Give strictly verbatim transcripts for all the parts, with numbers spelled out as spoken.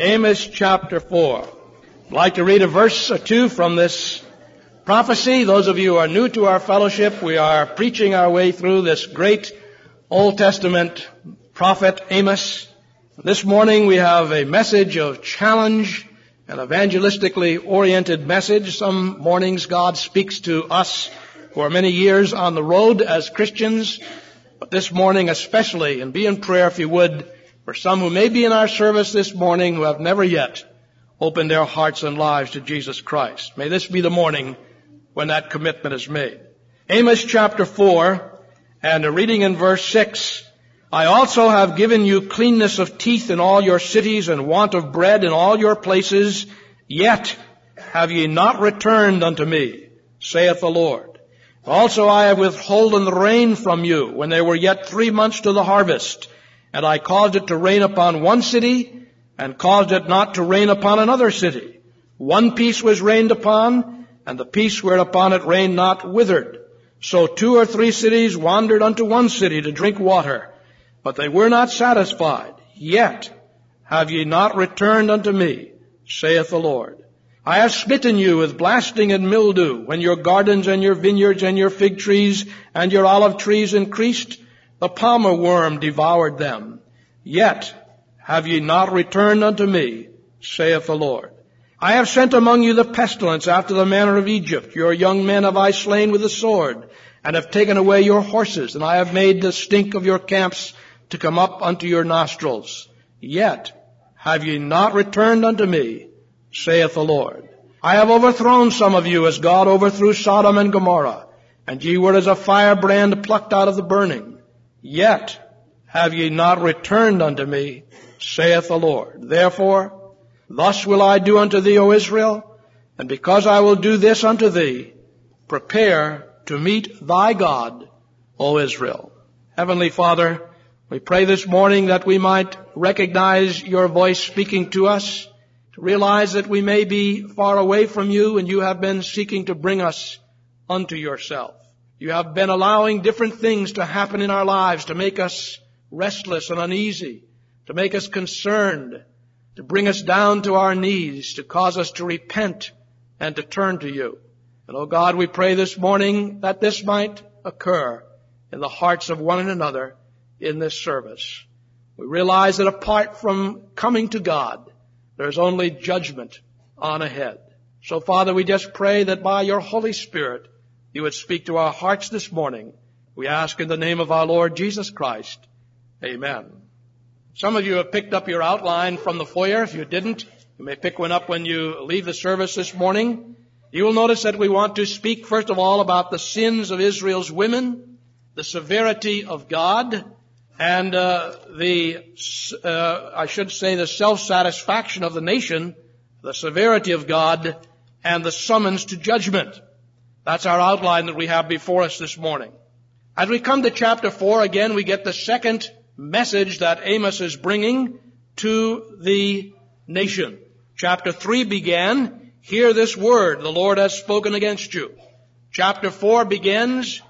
Amos chapter four. I'd like to read a verse or two from this prophecy. Those of you who are new to our fellowship, we are preaching our way through this great Old Testament prophet Amos. This morning we have a message of challenge, an evangelistically oriented message. Some mornings God speaks to us for many years on the road as Christians, but this morning especially, and be in prayer if you would, for some who may be in our service this morning who have never yet opened their hearts and lives to Jesus Christ. May this be the morning when that commitment is made. Amos chapter four, and a reading in verse six. I also have given you cleanness of teeth in all your cities and want of bread in all your places, yet have ye not returned unto me, saith the Lord. Also I have withholden the rain from you when there were yet three months to the harvest, and I caused it to rain upon one city, and caused it not to rain upon another city. One piece was rained upon, and the piece whereupon it rained not withered. So two or three cities wandered unto one city to drink water, but they were not satisfied. Yet have ye not returned unto me, saith the Lord. I have smitten you with blasting and mildew, when your gardens and your vineyards and your fig trees and your olive trees increased. The palmer worm devoured them. Yet have ye not returned unto me, saith the Lord. I have sent among you the pestilence after the manner of Egypt. Your young men have I slain with the sword, and have taken away your horses, and I have made the stink of your camps to come up unto your nostrils. Yet have ye not returned unto me, saith the Lord. I have overthrown some of you as God overthrew Sodom and Gomorrah, and ye were as a firebrand plucked out of the burning. Yet have ye not returned unto me, saith the Lord. Therefore, thus will I do unto thee, O Israel, and because I will do this unto thee, prepare to meet thy God, O Israel. Heavenly Father, we pray this morning that we might recognize your voice speaking to us, to realize that we may be far away from you and you have been seeking to bring us unto yourself. You have been allowing different things to happen in our lives to make us restless and uneasy, to make us concerned, to bring us down to our knees, to cause us to repent and to turn to you. And, oh God, we pray this morning that this might occur in the hearts of one another in this service. We realize that apart from coming to God, there's only judgment on ahead. So, Father, we just pray that by your Holy Spirit, you would speak to our hearts this morning. We ask in the name of our Lord Jesus Christ. Amen. Some of you have picked up your outline from the foyer. If you didn't, you may pick one up when you leave the service this morning. You will notice that we want to speak, first of all, about the sins of Israel's women, the severity of God, and uh, the, uh, I should say, the self-satisfaction of the nation, the severity of God, and the summons to judgment. That's our outline that we have before us this morning. As we come to chapter four, again, we get the second message that Amos is bringing to the nation. Chapter three began, hear this word, the Lord has spoken against you. Chapter four begins,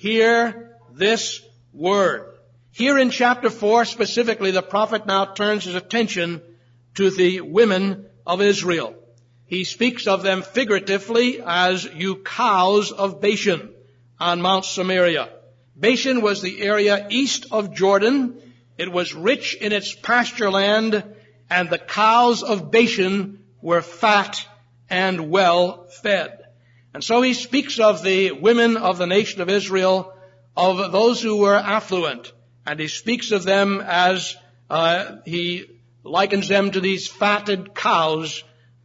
hear this word. Here in chapter four, specifically, the prophet now turns his attention to the women of Israel. He speaks of them figuratively as you cows of Bashan on Mount Samaria. Bashan was the area east of Jordan. It was rich in its pasture land, and the cows of Bashan were fat and well fed. And so he speaks of the women of the nation of Israel, of those who were affluent, and he speaks of them as uh, he likens them to these fatted cows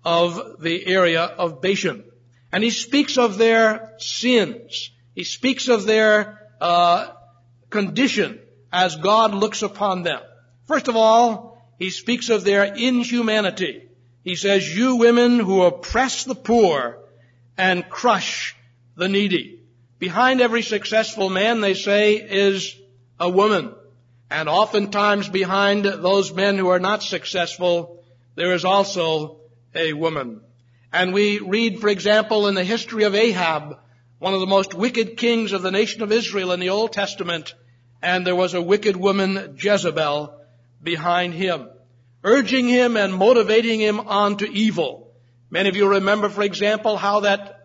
of the area of Bashan. And he speaks of their sins. He speaks of their uh condition as God looks upon them. First of all, he speaks of their inhumanity. He says, you women who oppress the poor and crush the needy. Behind every successful man, they say, is a woman. And oftentimes behind those men who are not successful, there is also a woman. And we read, for example, in the history of Ahab, one of the most wicked kings of the nation of Israel in the Old Testament, and there was a wicked woman, Jezebel, behind him. urging him and motivating him on to evil. Many of you remember, for example, how that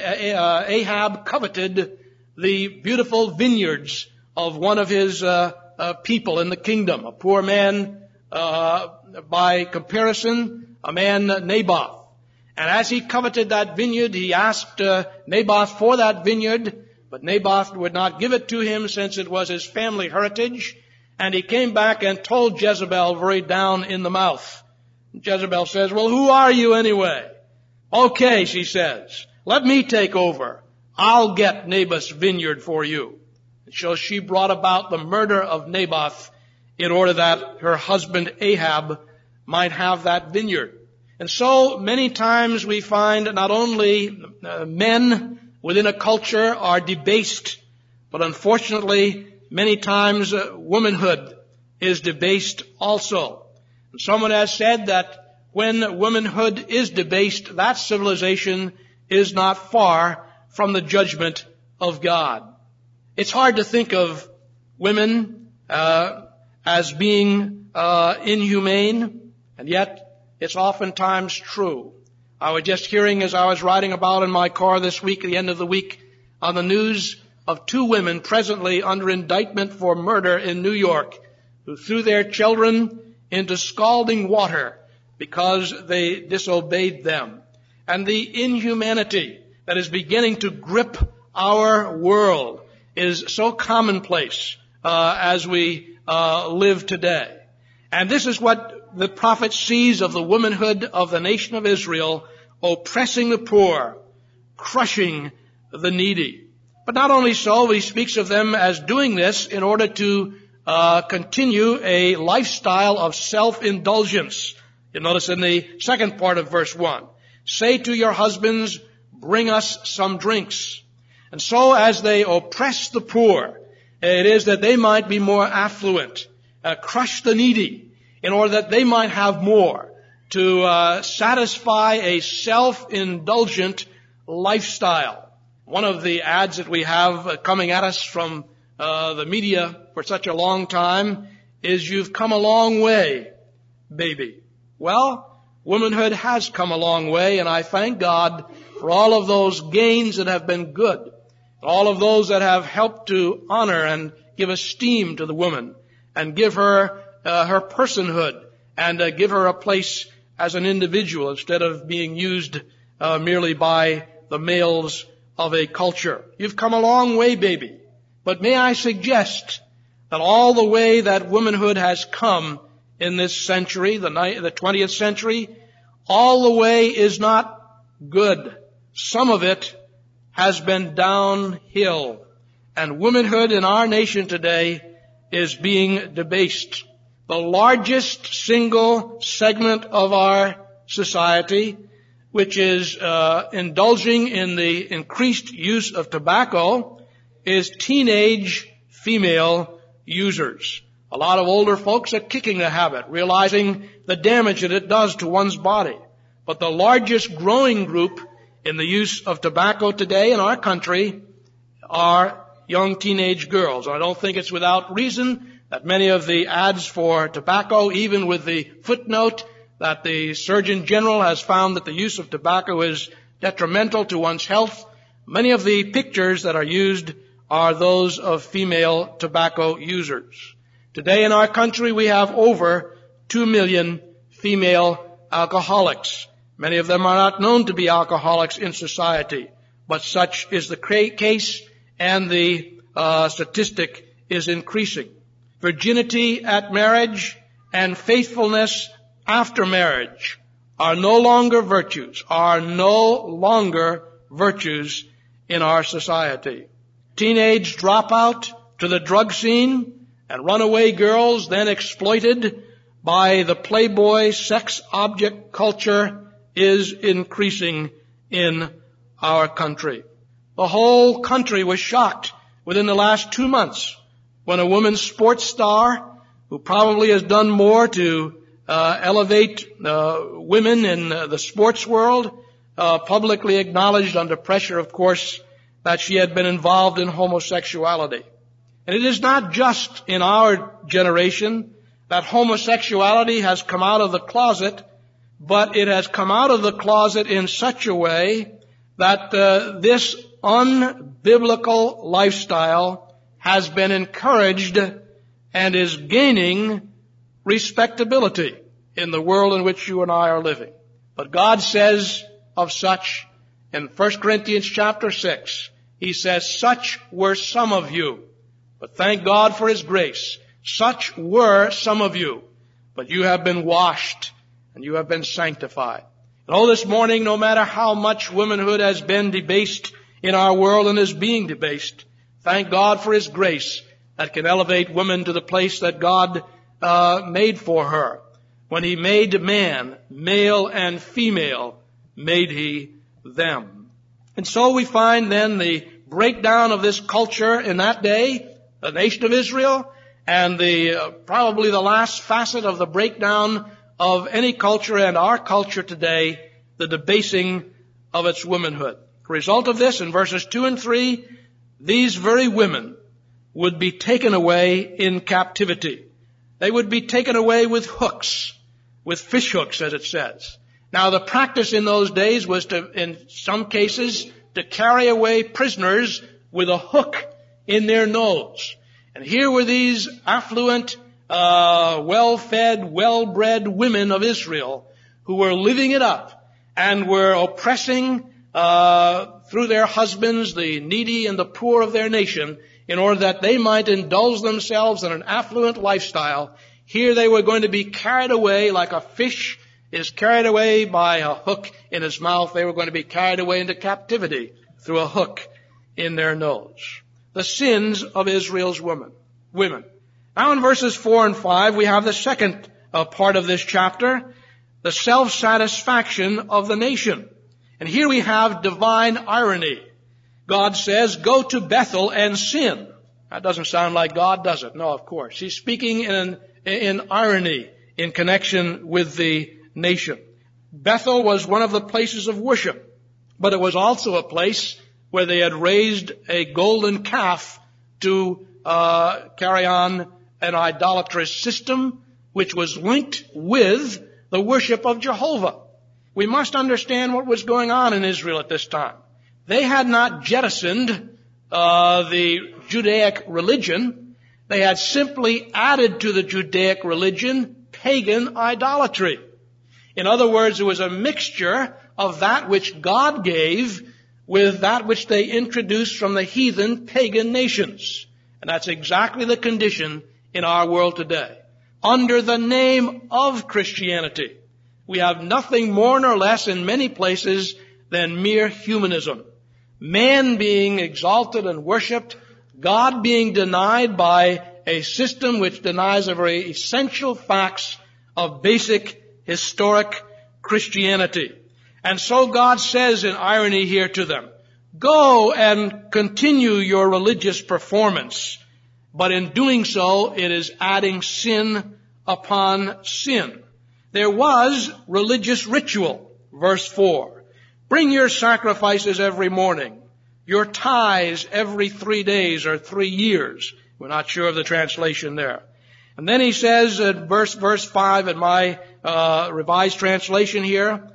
Ahab coveted the beautiful vineyards of one of his uh, uh, people in the kingdom, a poor man, uh, by comparison, a man Naboth. And as he coveted that vineyard, he asked uh, Naboth for that vineyard, but Naboth would not give it to him since it was his family heritage. And he came back and told Jezebel very down in the mouth. Jezebel says, well, who are you anyway? Okay, she says, let me take over. I'll get Naboth's vineyard for you. And so she brought about the murder of Naboth in order that her husband Ahab might have that vineyard. And so many times we find not only uh, men within a culture are debased, but unfortunately many times uh, womanhood is debased also. And someone has said that when womanhood is debased, that civilization is not far from the judgment of God. It's hard to think of women uh, as being uh, inhumane, and yet it's oftentimes true. I was just hearing as I was riding about in my car this week, at the end of the week, on the news of two women presently under indictment for murder in New York who threw their children into scalding water because they disobeyed them. And the inhumanity that is beginning to grip our world is so commonplace uh, as we uh, live today. And this is what the prophet sees of the womanhood of the nation of Israel, oppressing the poor, crushing the needy. But not only so, he speaks of them as doing this in order to uh, continue a lifestyle of self-indulgence. You notice in the second part of verse one, say to your husbands, bring us some drinks. And so as they oppress the poor, it is that they might be more affluent, uh, crush the needy, in order that they might have more to uh, satisfy a self-indulgent lifestyle. One of the ads that we have uh, coming at us from uh, the media for such a long time is, you've come a long way, baby. Well, womanhood has come a long way, and I thank God for all of those gains that have been good, all of those that have helped to honor and give esteem to the woman and give her uh, her personhood and uh, give her a place as an individual instead of being used uh, merely by the males of a culture. You've come a long way, baby. But may I suggest that all the way that womanhood has come in this century, the, ni- the twentieth century, all the way is not good. Some of it has been downhill. And womanhood in our nation today is being debased. The largest single segment of our society, which is uh, indulging in the increased use of tobacco, is teenage female users. A lot of older folks are kicking the habit, realizing the damage that it does to one's body. But the largest growing group in the use of tobacco today in our country are young teenage girls. And I don't think it's without reason that many of the ads for tobacco, even with the footnote that the Surgeon General has found that the use of tobacco is detrimental to one's health, many of the pictures that are used are those of female tobacco users. Today in our country we have over two million female alcoholics. Many of them are not known to be alcoholics in society, but such is the case, and the uh, statistic is increasing. Virginity at marriage and faithfulness after marriage are no longer virtues, are no longer virtues in our society. Teenage dropout to the drug scene and runaway girls then exploited by the playboy sex object culture is increasing in our country. The whole country was shocked within the last two months when a woman sports star, who probably has done more to uh, elevate uh, women in uh, the sports world, uh, publicly acknowledged under pressure, of course, that she had been involved in homosexuality. And it is not just in our generation that homosexuality has come out of the closet, but it has come out of the closet in such a way that uh, this unbiblical lifestyle has been encouraged and is gaining respectability in the world in which you and I are living. But God says of such in First Corinthians chapter six, He says, such were some of you. But thank God for His grace. Such were some of you. But you have been washed and you have been sanctified. And oh, this morning, no matter how much womanhood has been debased in our world and is being debased, thank God for His grace that can elevate women to the place that God uh, made for her. When He made man, male and female, made He them. And so we find then the breakdown of this culture in that day, the nation of Israel, and the uh, probably the last facet of the breakdown of any culture and our culture today, the debasing of its womanhood. The result of this, in verses two and three, these very women would be taken away in captivity. They would be taken away with hooks, with fish hooks, as it says. Now, the practice in those days was to, in some cases, to carry away prisoners with a hook in their nose. And here were these affluent, uh, well-fed, well-bred women of Israel who were living it up and were oppressing uh through their husbands the needy and the poor of their nation in order that they might indulge themselves in an affluent lifestyle. Here they were going to be carried away like a fish is carried away by a hook in his mouth. They were going to be carried away into captivity through a hook in their nose. The sins of Israel's women. Women. Now in verses four and five, we have the second uh, part of this chapter, the self-satisfaction of the nation. And here we have divine irony. God says, go to Bethel and sin. That doesn't sound like God, does it? No, of course. He's speaking in, in irony in connection with the nation. Bethel was one of the places of worship, but it was also a place where they had raised a golden calf to uh, carry on an idolatrous system which was linked with the worship of Jehovah. We must understand what was going on in Israel at this time. They had not jettisoned uh, the Judaic religion. They had simply added to the Judaic religion pagan idolatry. In other words, it was a mixture of that which God gave with that which they introduced from the heathen pagan nations. And that's exactly the condition in our world today. Under the name of Christianity, we have nothing more nor less in many places than mere humanism. Man being exalted and worshipped, God being denied by a system which denies the very essential facts of basic historic Christianity. And so God says in irony here to them, go and continue your religious performance. But in doing so, it is adding sin upon sin. There was religious ritual, verse four. Bring your sacrifices every morning, your tithes every three days or three years. We're not sure of the translation there. And then he says at verse, verse five in my uh, revised translation here,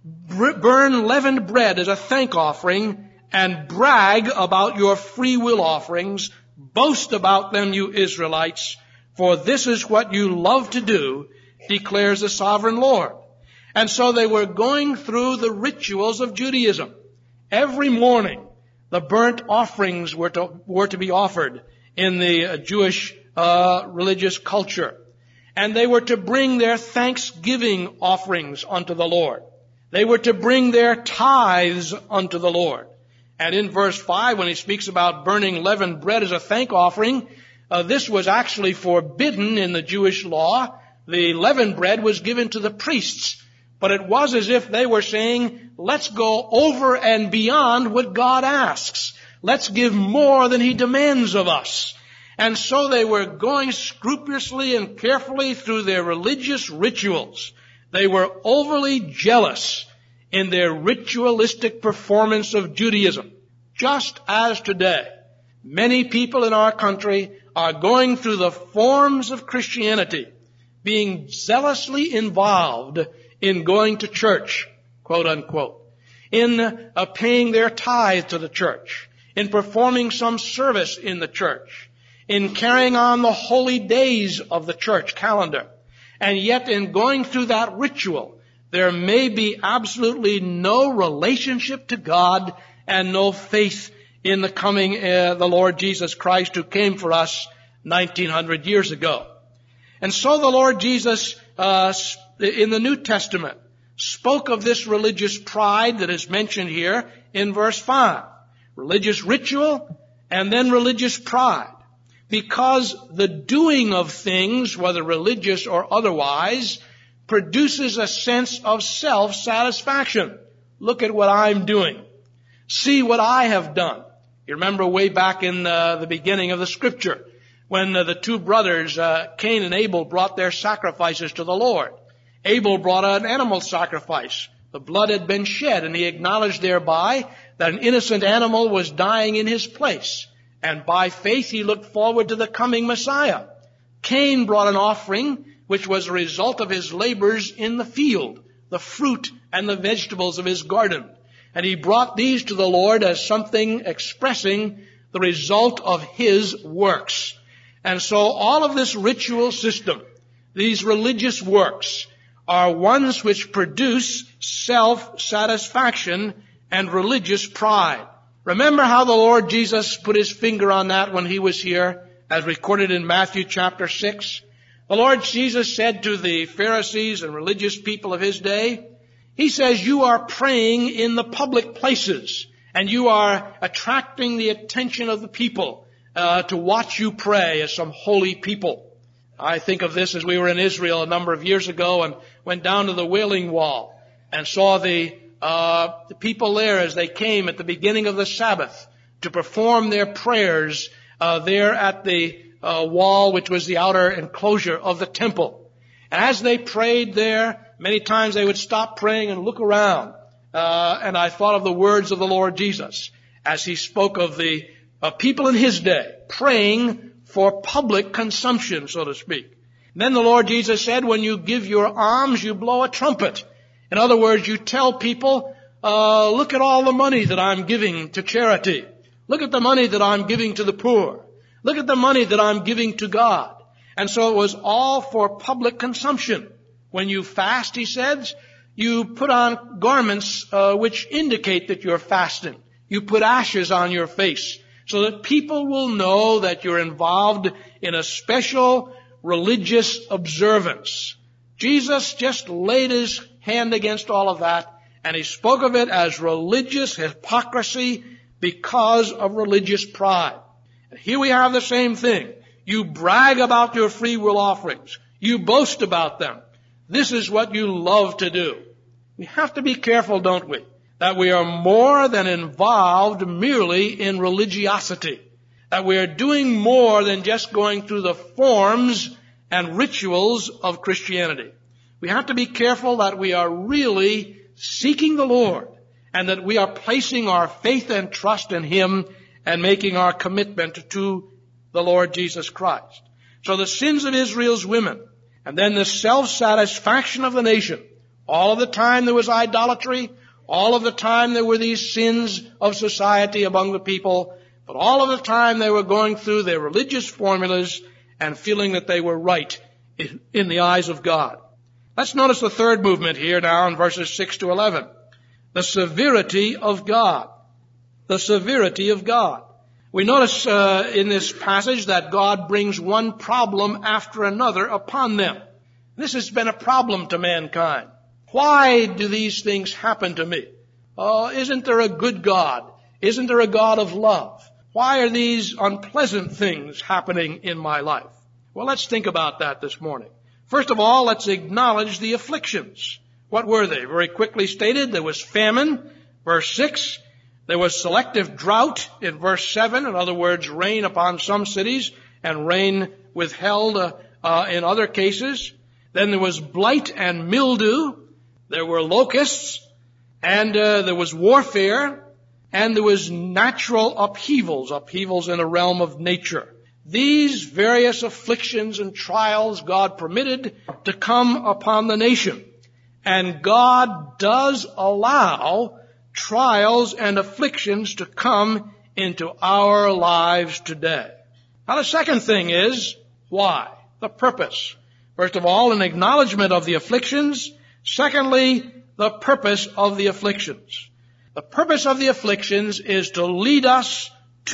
burn leavened bread as a thank offering and brag about your free will offerings. Boast about them, you Israelites, for this is what you love to do, declares the sovereign Lord. And so they were going through the rituals of Judaism. Every morning, the burnt offerings were to, were to be offered in the uh, Jewish uh, religious culture. And they were to bring their thanksgiving offerings unto the Lord. They were to bring their tithes unto the Lord. And in verse five, when he speaks about burning leavened bread as a thank offering, uh, this was actually forbidden in the Jewish law. The leavened bread was given to the priests. But it was as if they were saying, let's go over and beyond what God asks. Let's give more than He demands of us. And so they were going scrupulously and carefully through their religious rituals. They were overly jealous in their ritualistic performance of Judaism. Just as today, many people in our country are going through the forms of Christianity, being zealously involved in going to church, quote unquote, in uh, paying their tithe to the church, in performing some service in the church, in carrying on the holy days of the church calendar. And yet in going through that ritual, there may be absolutely no relationship to God and no faith in the coming, uh, the Lord Jesus Christ who came for us nineteen hundred years ago. And so the Lord Jesus, uh, in the New Testament, spoke of this religious pride that is mentioned here in verse five. Religious ritual and then religious pride. Because the doing of things, whether religious or otherwise, produces a sense of self-satisfaction. Look at what I'm doing. See what I have done. You remember way back in uh, the beginning of the Scripture when uh, the two brothers, uh, Cain and Abel, brought their sacrifices to the Lord. Abel brought an animal sacrifice. The blood had been shed, and he acknowledged thereby that an innocent animal was dying in his place. And by faith he looked forward to the coming Messiah. Cain brought an offering which was a result of his labors in the field, the fruit and the vegetables of his garden. And he brought these to the Lord as something expressing the result of his works. And so all of this ritual system, these religious works, are ones which produce self-satisfaction and religious pride. Remember how the Lord Jesus put his finger on that when he was here, as recorded in Matthew chapter six? The Lord Jesus said to the Pharisees and religious people of his day, he says, you are praying in the public places, and you are attracting the attention of the people uh, to watch you pray as some holy people. I think of this as we were in Israel a number of years ago and went down to the Wailing Wall and saw the Uh, the people there as they came at the beginning of the Sabbath to perform their prayers uh, there at the uh, wall, which was the outer enclosure of the temple. And as they prayed there, many times they would stop praying and look around. Uh, and I thought of the words of the Lord Jesus as he spoke of the uh, people in his day praying for public consumption, so to speak. And then the Lord Jesus said, when you give your alms, you blow a trumpet. In other words, you tell people, uh, look at all the money that I'm giving to charity. Look at the money that I'm giving to the poor. Look at the money that I'm giving to God. And so it was all for public consumption. When you fast, he says, you put on garments uh, which indicate that you're fasting. You put ashes on your face so that people will know that you're involved in a special religious observance. Jesus just laid his hand against all of that, and he spoke of it as religious hypocrisy because of religious pride. And here we have the same thing. You brag about your free will offerings. You boast about them. This is what you love to do. We have to be careful, don't we, that we are more than involved merely in religiosity, that we are doing more than just going through the forms and rituals of Christianity. We have to be careful that we are really seeking the Lord and that we are placing our faith and trust in him and making our commitment to the Lord Jesus Christ. So the sins of Israel's women and then the self-satisfaction of the nation. All of the time there was idolatry. All of the time there were these sins of society among the people. But all of the time they were going through their religious formulas and feeling that they were right in the eyes of God. Let's notice the third movement here now in verses six to eleven. The severity of God. The severity of God. We notice uh, in this passage that God brings one problem after another upon them. This has been a problem to mankind. Why do these things happen to me? Oh, isn't there a good God? Isn't there a God of love? Why are these unpleasant things happening in my life? Well, let's think about that this morning. First of all, let's acknowledge the afflictions. What were they? Very quickly stated, there was famine, verse six. There was selective drought in verse seven. In other words, rain upon some cities and rain withheld uh, uh, in other cases. Then there was blight and mildew. There were locusts. And uh, there was warfare. And there was natural upheavals, upheavals in the realm of nature. these various afflictions and trials God permitted to come upon the nation. And God does allow trials and afflictions to come into our lives today. Now the second thing is, why? The purpose. First of all, an acknowledgement of the afflictions. Secondly, the purpose of the afflictions. The purpose of the afflictions is to lead us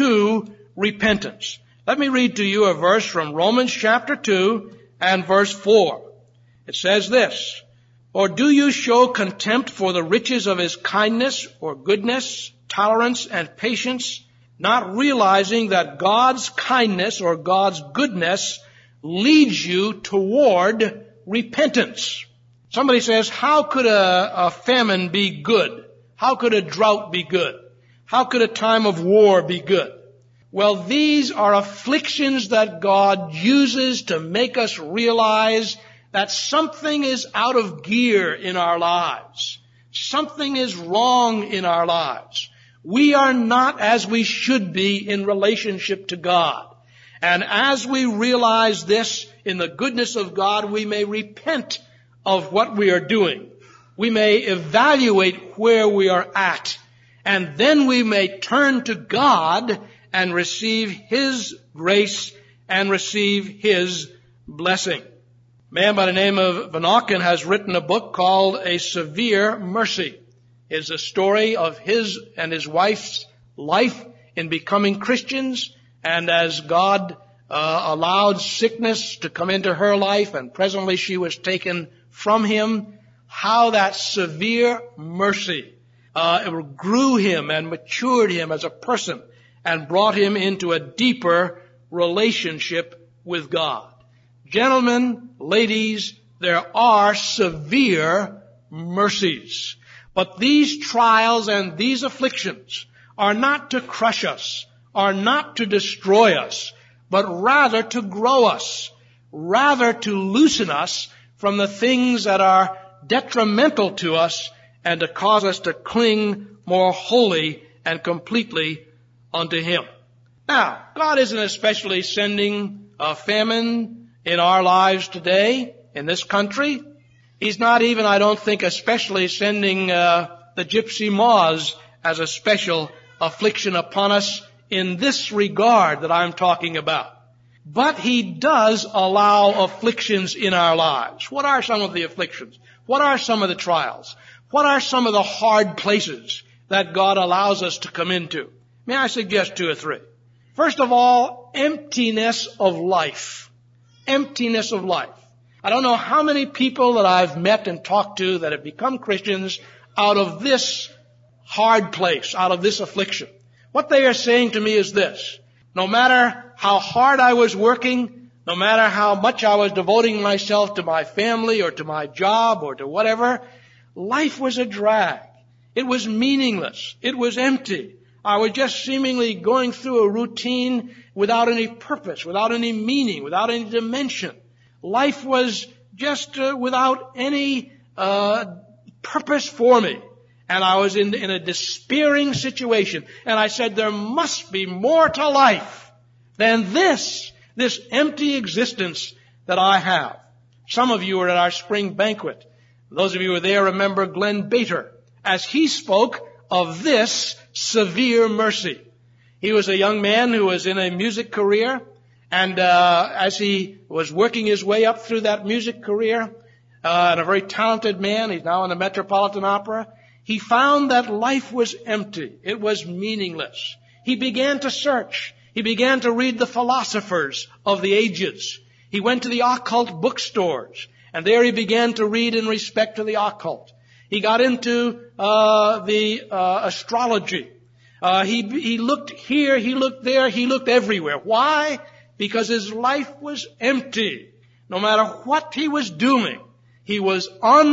to repentance. Let me read to you a verse from Romans chapter two and verse four. It says this, "Or do you show contempt for the riches of his kindness or goodness, tolerance and patience, not realizing that God's kindness or God's goodness leads you toward repentance?" Somebody says, how could a, a famine be good? How could a drought be good? How could a time of war be good? Well, these are afflictions that God uses to make us realize that something is out of gear in our lives. Something is wrong in our lives. We are not as we should be in relationship to God. And as we realize this in the goodness of God, we may repent of what we are doing. We may evaluate where we are at. And then we may turn to God and receive His grace and receive His blessing. A man by the name of Van Auken has written a book called A Severe Mercy. It's a story of his and his wife's life in becoming Christians, and as God uh, allowed sickness to come into her life and presently she was taken from him, how that severe mercy uh, grew him and matured him as a person and brought him into a deeper relationship with God. Gentlemen, ladies, there are severe mercies. But these trials and these afflictions are not to crush us, are not to destroy us, but rather to grow us, rather to loosen us from the things that are detrimental to us and to cause us to cling more wholly and completely unto Him. Now, God isn't especially sending a famine in our lives today, in this country. He's not even, I don't think, especially sending uh, the gypsy moths as a special affliction upon us in this regard that I'm talking about. But He does allow afflictions in our lives. What are some of the afflictions? What are some of the trials? What are some of the hard places that God allows us to come into? May I suggest two or three? First of all, emptiness of life. Emptiness of life. I don't know how many people that I've met and talked to that have become Christians out of this hard place, out of this affliction. What they are saying to me is this: no matter how hard I was working, no matter how much I was devoting myself to my family or to my job or to whatever, life was a drag. It was meaningless. It was empty. I was just seemingly going through a routine without any purpose, without any meaning, without any dimension. Life was just uh, without any uh purpose for me. And I was in, in a despairing situation. And I said, there must be more to life than this, this empty existence that I have. Some of you were at our spring banquet. Those of you who were there remember Glenn Bater as he spoke of this severe mercy. He was a young man who was in a music career. And uh as he was working his way up through that music career, uh, and a very talented man, he's now in the Metropolitan Opera, he found that life was empty. It was meaningless. He began to search. He began to read the philosophers of the ages. He went to the occult bookstores, and there he began to read in respect to the occult. He got into uh the uh astrology. Uh he he looked here, he looked there, he looked everywhere. Why? Because his life was empty. No matter what he was doing, he was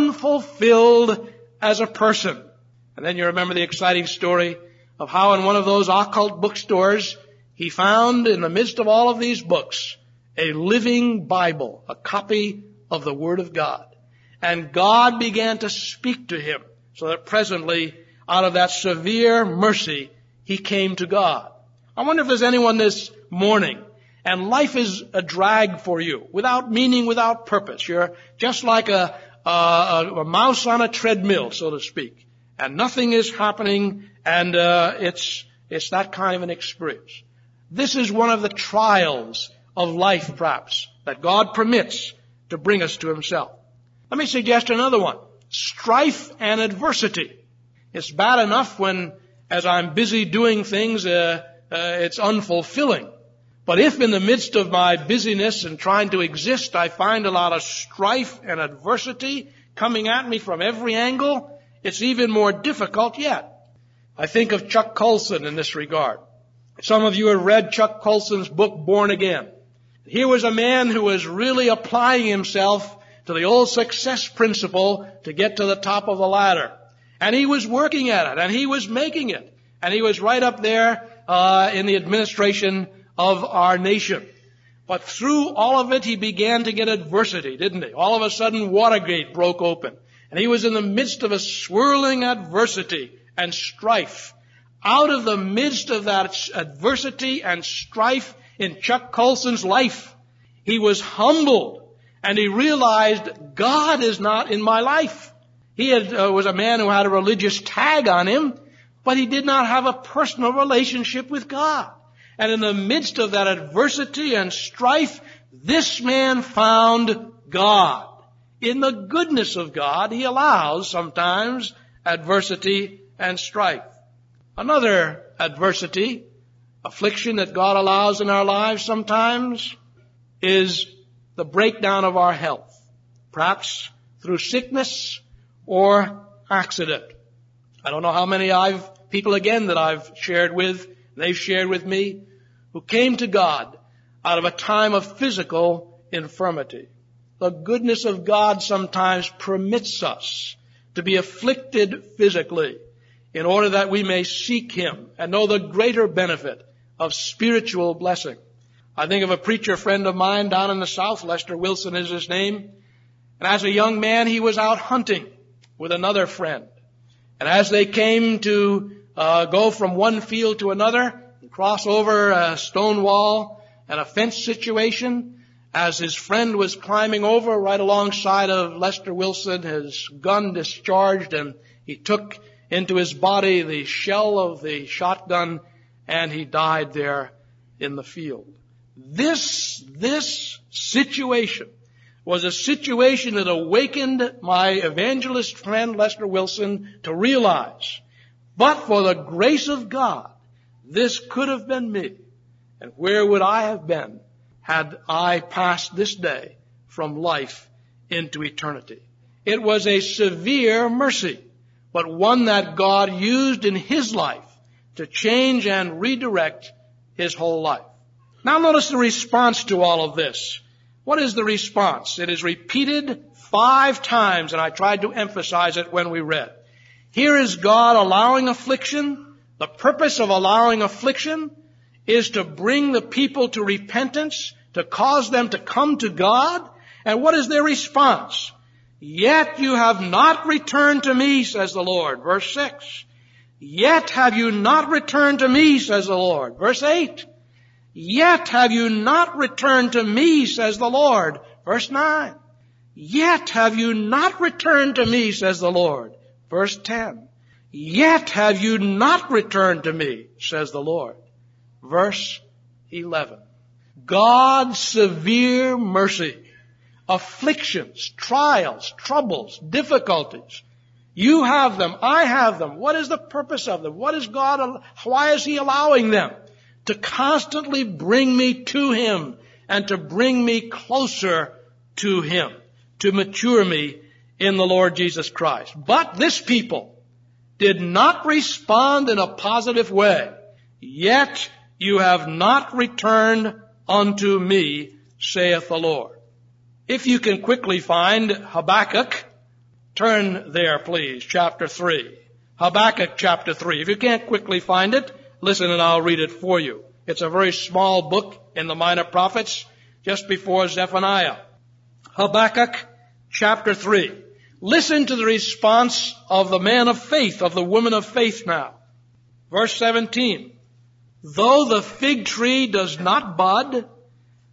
unfulfilled as a person. And then you remember the exciting story of how in one of those occult bookstores, he found in the midst of all of these books, a living Bible, a copy of the Word of God. And God began to speak to him, so that presently, out of that severe mercy, he came to God. I wonder if there's anyone this morning, and life is a drag for you, without meaning, without purpose. You're just like a, a, a mouse on a treadmill, so to speak, and nothing is happening, and uh, it's it's that kind of an experience. This is one of the trials of life, perhaps, that God permits to bring us to Himself. Let me suggest another one. Strife and adversity. It's bad enough when, as I'm busy doing things, uh, uh, it's unfulfilling. But if in the midst of my busyness and trying to exist, I find a lot of strife and adversity coming at me from every angle, it's even more difficult yet. I think of Chuck Colson in this regard. Some of you have read Chuck Colson's book, Born Again. Here was a man who was really applying himself to the old success principle to get to the top of the ladder. And he was working at it, and he was making it. And he was right up there uh, in the administration of our nation. But through all of it, he began to get adversity, didn't he? All of a sudden, Watergate broke open. And he was in the midst of a swirling adversity and strife. Out of the midst of that adversity and strife in Chuck Colson's life, he was humbled. And he realized God is not in my life. He had, uh, was a man who had a religious tag on him, but he did not have a personal relationship with God. And in the midst of that adversity and strife, this man found God. In the goodness of God, He allows sometimes adversity and strife. Another adversity, affliction that God allows in our lives sometimes is the breakdown of our health, perhaps through sickness or accident. I don't know how many I've, people again that I've shared with, they've shared with me, who came to God out of a time of physical infirmity. The goodness of God sometimes permits us to be afflicted physically in order that we may seek Him and know the greater benefit of spiritual blessing. I think of a preacher friend of mine down in the South, Lester Wilson is his name. And as a young man, he was out hunting with another friend. And as they came to uh, go from one field to another, and cross over a stone wall and a fence situation, as his friend was climbing over right alongside of Lester Wilson, his gun discharged, and he took into his body the shell of the shotgun, and he died there in the field. This, this situation was a situation that awakened my evangelist friend Lester Wilson to realize, but for the grace of God, this could have been me. And where would I have been had I passed this day from life into eternity? It was a severe mercy, but one that God used in His life to change and redirect his whole life. Now notice the response to all of this. What is the response? It is repeated five times, and I tried to emphasize it when we read. Here is God allowing affliction. The purpose of allowing affliction is to bring the people to repentance, to cause them to come to God. And what is their response? Yet you have not returned to me, says the Lord. Verse six. Yet have you not returned to me, says the Lord. Verse eight. Yet have you not returned to me, says the Lord. Verse nine. Yet have you not returned to me, says the Lord. Verse ten. Yet have you not returned to me, says the Lord. Verse eleven. God's severe mercy, afflictions, trials, troubles, difficulties. You have them. I have them. What is the purpose of them? What is God, why is He allowing them? To constantly bring me to Him and to bring me closer to Him, to mature me in the Lord Jesus Christ. But this people did not respond in a positive way. Yet you have not returned unto me, saith the Lord. If you can quickly find Habakkuk, turn there, please, chapter three. Habakkuk chapter three. If you can't quickly find it, listen and I'll read it for you. It's a very small book in the Minor Prophets, just before Zephaniah. Habakkuk chapter three. Listen to the response of the man of faith, of the woman of faith now. Verse seventeen. Though the fig tree does not bud,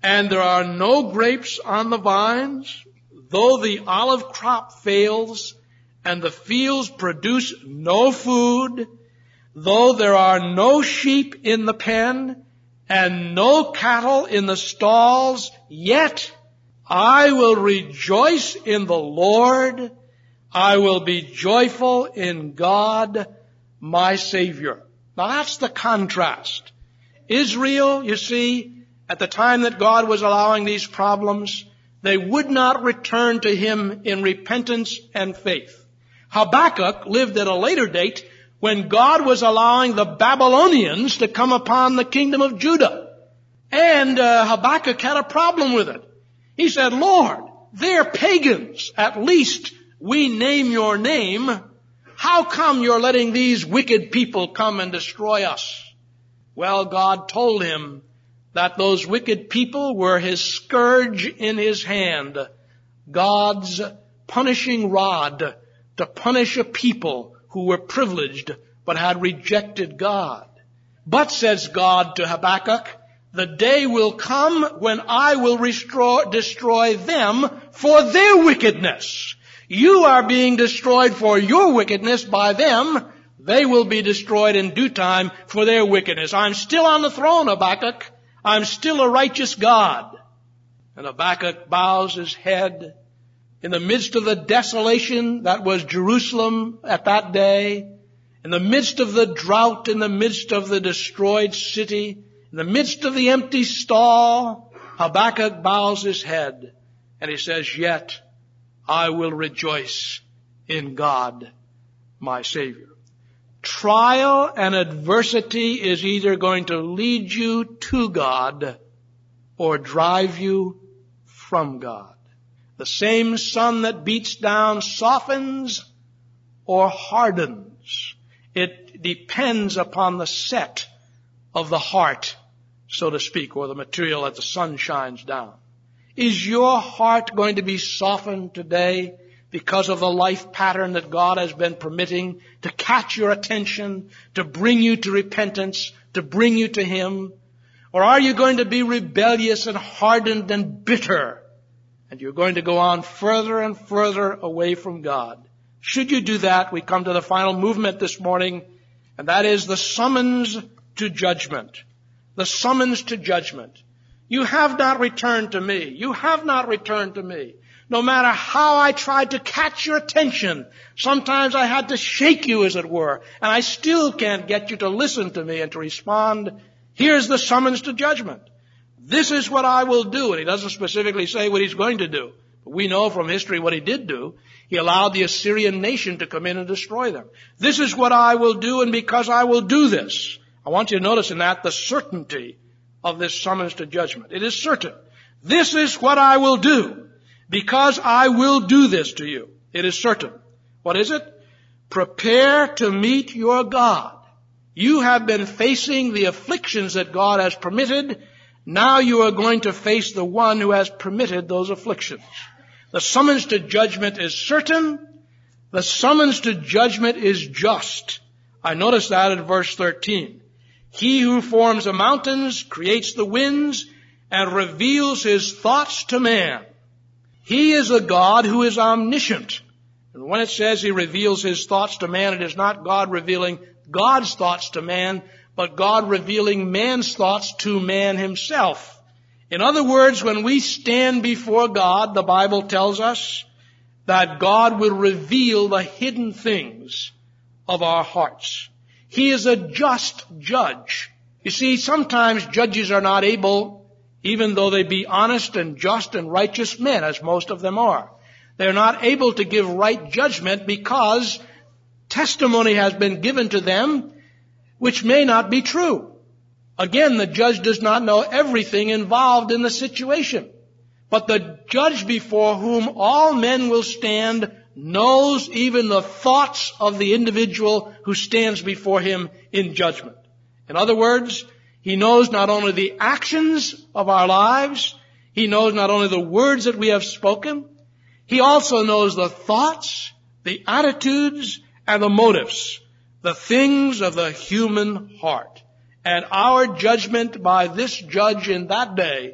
and there are no grapes on the vines, though the olive crop fails, and the fields produce no food, though there are no sheep in the pen, and no cattle in the stalls, yet I will rejoice in the Lord. I will be joyful in God, my Savior. Now that's the contrast. Israel, you see, at the time that God was allowing these problems, they would not return to Him in repentance and faith. Habakkuk lived at a later date when God was allowing the Babylonians to come upon the kingdom of Judah. And uh, Habakkuk had a problem with it. He said, Lord, they're pagans. At least we name your name. How come you're letting these wicked people come and destroy us? Well, God told him that those wicked people were His scourge in His hand, God's punishing rod to punish a people who were privileged but had rejected God. But, says God to Habakkuk, the day will come when I will restore, destroy them for their wickedness. You are being destroyed for your wickedness by them. They will be destroyed in due time for their wickedness. I'm still on the throne, Habakkuk. I'm still a righteous God. And Habakkuk bows his head in the midst of the desolation that was Jerusalem at that day, in the midst of the drought, in the midst of the destroyed city, in the midst of the empty stall. Habakkuk bows his head and he says, yet I will rejoice in God, my Savior. Trial and adversity is either going to lead you to God or drive you from God. The same sun that beats down softens or hardens. It depends upon the set of the heart, so to speak, or the material that the sun shines down. Is your heart going to be softened today because of the life pattern that God has been permitting to catch your attention, to bring you to repentance, to bring you to Him? Or are you going to be rebellious and hardened and bitter, and you're going to go on further and further away from God? Should you do that, we come to the final movement this morning, and that is the summons to judgment. The summons to judgment. You have not returned to me. You have not returned to me. No matter how I tried to catch your attention, sometimes I had to shake you, as it were, and I still can't get you to listen to me and to respond. Here's the summons to judgment. This is what I will do. And He doesn't specifically say what He's going to do. But we know from history what He did do. He allowed the Assyrian nation to come in and destroy them. This is what I will do, and because I will do this. I want you to notice in that the certainty of this summons to judgment. It is certain. This is what I will do, because I will do this to you. It is certain. What is it? Prepare to meet your God. You have been facing the afflictions that God has permitted. Now you are going to face the one who has permitted those afflictions. The summons to judgment is certain. The summons to judgment is just. I notice that in verse thirteen. He who forms the mountains, creates the winds, and reveals His thoughts to man. He is a God who is omniscient. And when it says He reveals His thoughts to man, it is not God revealing God's thoughts to man, but God revealing man's thoughts to man himself. In other words, when we stand before God, the Bible tells us that God will reveal the hidden things of our hearts. He is a just judge. You see, sometimes judges are not able, even though they be honest and just and righteous men, as most of them are. They're not able to give right judgment because testimony has been given to them which may not be true. Again, the judge does not know everything involved in the situation. But the judge before whom all men will stand knows even the thoughts of the individual who stands before him in judgment. In other words, He knows not only the actions of our lives, He knows not only the words that we have spoken, He also knows the thoughts, the attitudes, and the motives, the things of the human heart. And our judgment by this judge in that day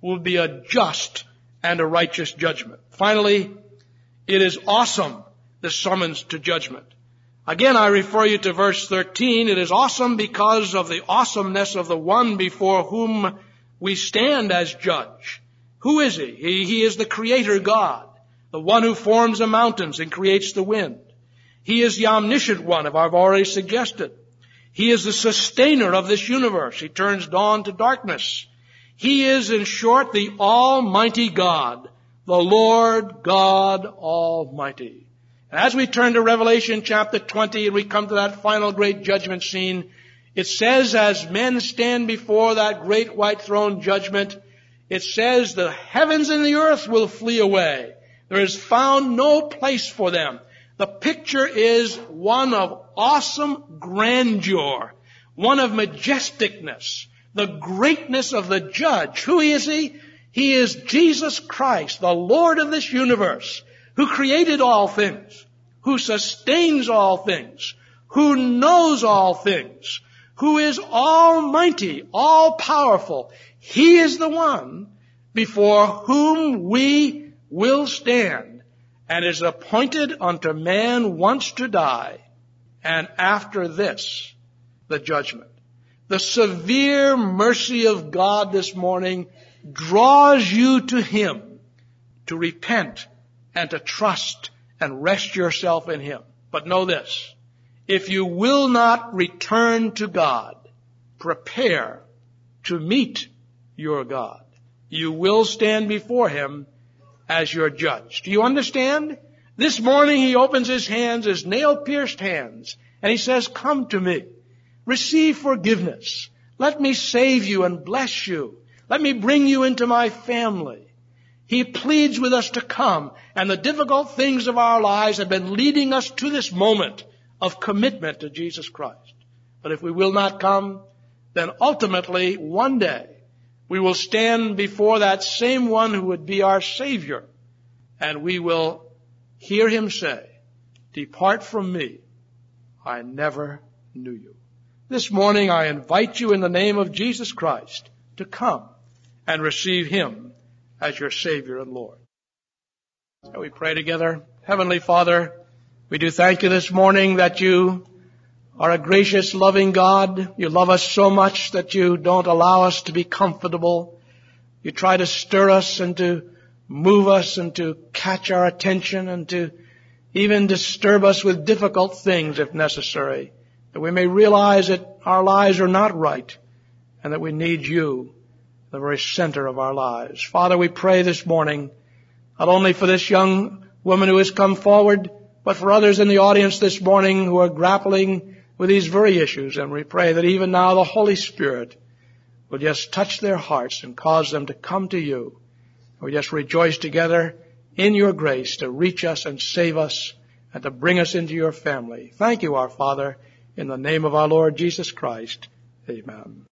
will be a just and a righteous judgment. Finally, it is awesome, this summons to judgment. Again, I refer you to verse thirteen. It is awesome because of the awesomeness of the one before whom we stand as judge. Who is he? He, he is the Creator God, the one who forms the mountains and creates the wind. He is the omniscient one, as I've already suggested. He is the sustainer of this universe. He turns dawn to darkness. He is, in short, the Almighty God, the Lord God Almighty. And as we turn to Revelation chapter twenty and we come to that final great judgment scene, it says as men stand before that great white throne judgment, it says the heavens and the earth will flee away. There is found no place for them. The picture is one of awesome grandeur, one of majesticness, the greatness of the judge. Who is he? He is Jesus Christ, the Lord of this universe, who created all things, who sustains all things, who knows all things, who is almighty, all-powerful. He is the one before whom we will stand, and is appointed unto man once to die, and after this, the judgment. The severe mercy of God this morning draws you to Him to repent and to trust and rest yourself in Him. But know this, if you will not return to God, prepare to meet your God. You will stand before Him as your judge. Do you understand? This morning He opens His hands, His nail-pierced hands, and He says, come to me. Receive forgiveness. Let me save you and bless you. Let me bring you into my family. He pleads with us to come, and the difficult things of our lives have been leading us to this moment of commitment to Jesus Christ. But if we will not come, then ultimately, one day, we will stand before that same one who would be our Savior, and we will hear Him say, depart from me, I never knew you. This morning I invite you in the name of Jesus Christ to come and receive Him as your Savior and Lord. Shall we pray together? Heavenly Father, we do thank you this morning that you are a gracious, loving God. You love us so much that you don't allow us to be comfortable. You try to stir us and to move us and to catch our attention and to even disturb us with difficult things if necessary, that we may realize that our lives are not right and that we need you, the very center of our lives. Father, we pray this morning, not only for this young woman who has come forward, but for others in the audience this morning who are grappling with these very issues. And we pray that even now the Holy Spirit will just touch their hearts and cause them to come to you. We just rejoice together in your grace to reach us and save us and to bring us into your family. Thank you, our Father, in the name of our Lord Jesus Christ. Amen.